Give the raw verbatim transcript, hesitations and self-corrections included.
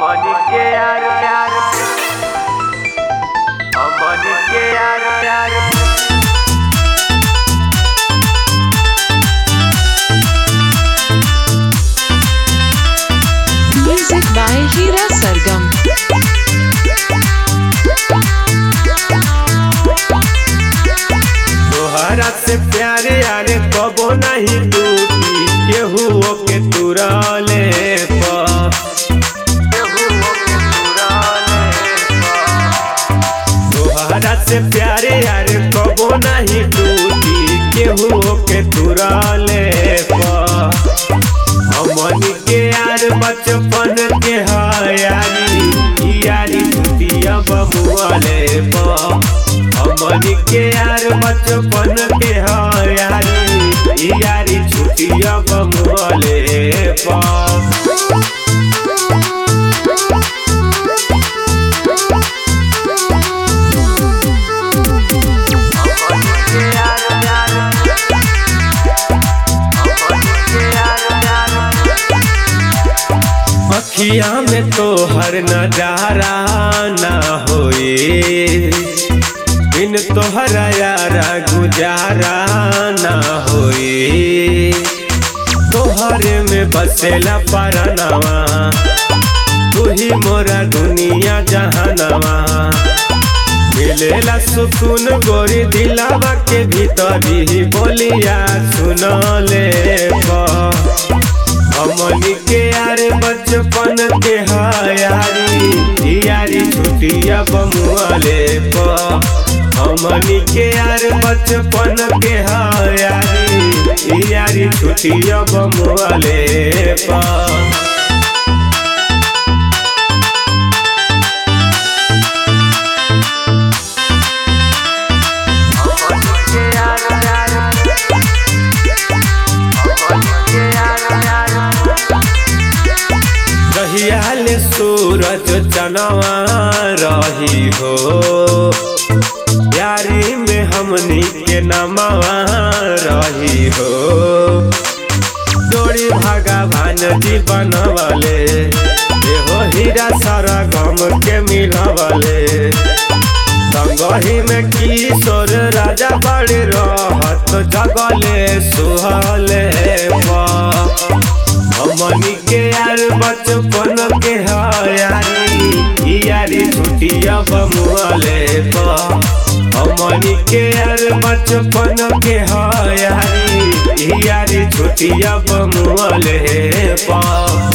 अमन के यार यार अमन के यार यार Music by Hira Sargam. तोहरा से प्यारे यारे कबो नहीं टूटी केहू के तुरले पा तोहरा से प्यारे यारे कबो नहीं टूटी केहू के तुरले पा अमन के यार बचपन के यारी यारी टूटिया बमुआले पा अमन के यार बचपन के यारी यारी छुटिया बमुआले पा अखिया में तो हर नजारा ना होए बिन तोहरा यारा गुजारा ना होए तोहरे में बसेला परनवा तू ही मोरा दुनिया जहानवा मिलेला सुकून गोरी दिलावा के भीतरी बोलिया सुनले बा अमन के यार बचपन के यारी यारी छुटिया बमुआले पा अमन के यार बचपन के यारी यारी छुटिया बमुआले पा रहियाल सूरज चनवा रही हो यारी में हमनी के नमवा रही हो जोड़ी भगवान जी बनवले एहो हीरा सरगम के मिलवले संगही में किशोर राजा बड़े रहत जगले सुहले पा अमन के यार बचपन के यारी यारी छुटिया बमुआले पा अमन के यार बचपन के यारी यारी छुटिया बमुआले पा।